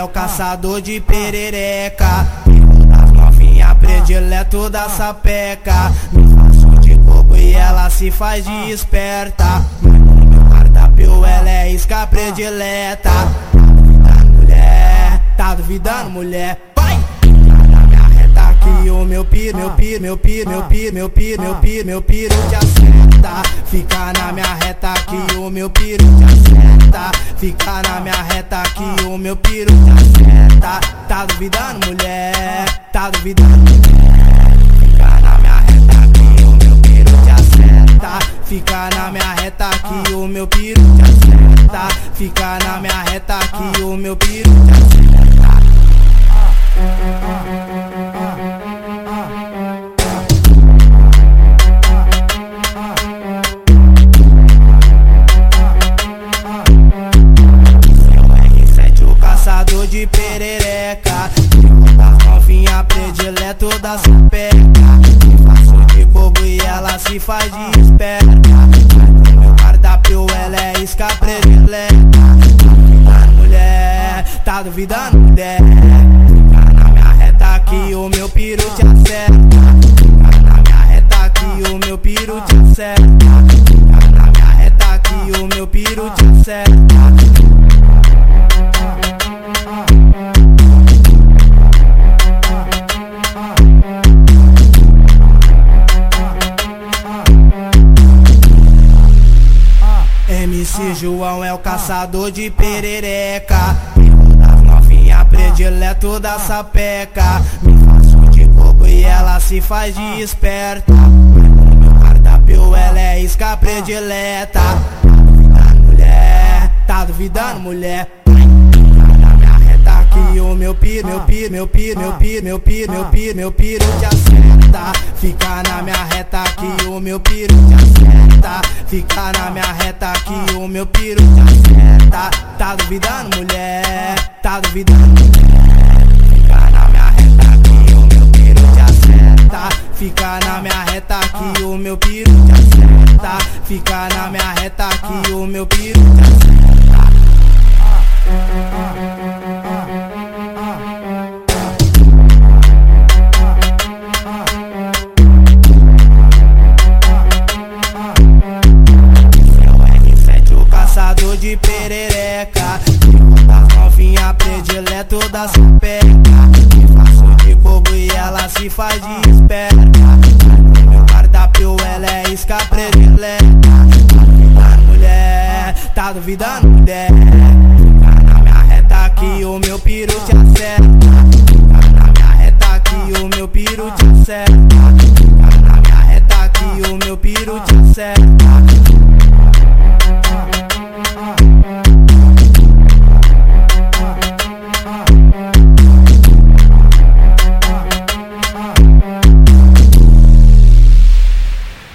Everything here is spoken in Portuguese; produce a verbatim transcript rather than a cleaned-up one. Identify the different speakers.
Speaker 1: o caçador de perereca. Das novinha predileto da sapeca. Me faço de bobo e ela se faz de esperta. No meu cardápio ela é isca predileta. Tá duvidando, mulher? Vai! Na minha reta aqui o meu piro, meu piro, meu piro, meu piro, meu piro, meu piro, meu piro te acerta. Fica na minha reta aqui o meu piro te acerta. Fica na minha reta aqui o meu piro te acerta. Tá duvidando, mulher? Tá duvidando, mulher? Fica na minha reta aqui o meu piro te acerta. Fica na minha reta aqui o meu piro te acerta. Fica na minha reta aqui o meu piro te acerta. Caçador de perereca, das novinha predileto da sapeca. Me faço de bobo e ela se faz de esperta. No meu cardápio ela é isca predileta. Tá duvidando, mulher? Tá duvidando, mulher? Fica na minha reta aqui o meu piro te acerta. Fica na minha reta aqui o meu piro te acerta. Fica na minha reta aqui o meu piro te acerta. M C João é o caçador de perereca. Das novinha predileto da sapeca. Me faço de bobo e ela se faz de esperta. No meu cardápio ela é isca predileta. Tá duvidando, mulher? Tá duvidando, mulher? Na minha reta aqui o meu piro, meu piro, meu piro, meu piro, meu piro, meu piro, meu piro te acerta. Fica na minha reta aqui o meu piro te acerta. Fica na minha reta aqui o meu piro te acerta. Tá duvidando, mulher? Tá duvidando, mulher? Fica na minha reta aqui o meu piro te acerta. Fica na minha reta aqui o meu piro te acerta. Fica na minha reta aqui o meu piro te acerta. Caçador de perereca, das novinha predileto da sapeca. Me faço de bobo e ela se faz de esperta. No meu cardápio ela é isca predileta. Tá duvidando, mulher? Tá duvidando, mulher?